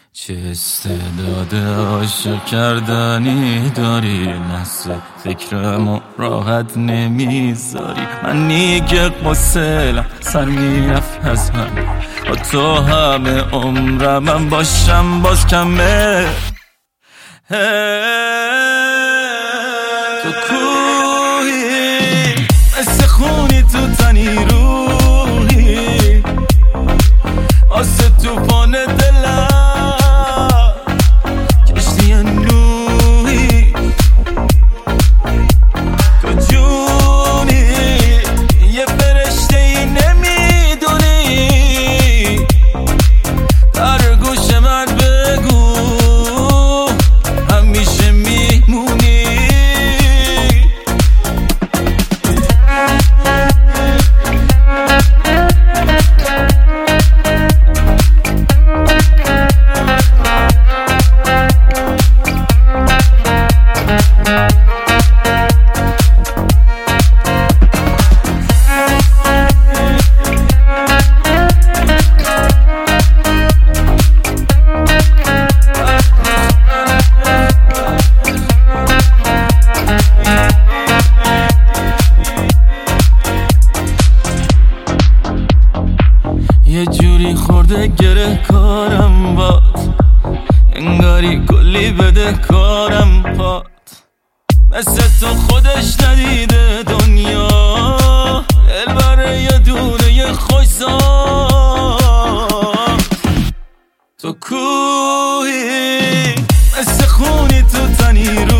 چه استعداد عاشق کردنی داری، لحظه فکرمو راحت نمیذاری. منی که قصه‌ام سر میرفت از هم، با تو همه عمرم باشم باز کمه. تو کوهی مثل خونی تو تنی روحی، آسه توفان دلم کشتی نوحی. تو جونی یه فرشته ای نمیدونی، در گوش من بگو همیشه میمونی. یه جوری خورده گره کارم باد، انگاری کلی بده کارم پاد. مثل تو خودش ندیده دنیا، دلبر یه دونه یه خوشزاد. تو کوهی مثل خونی تو تنی رو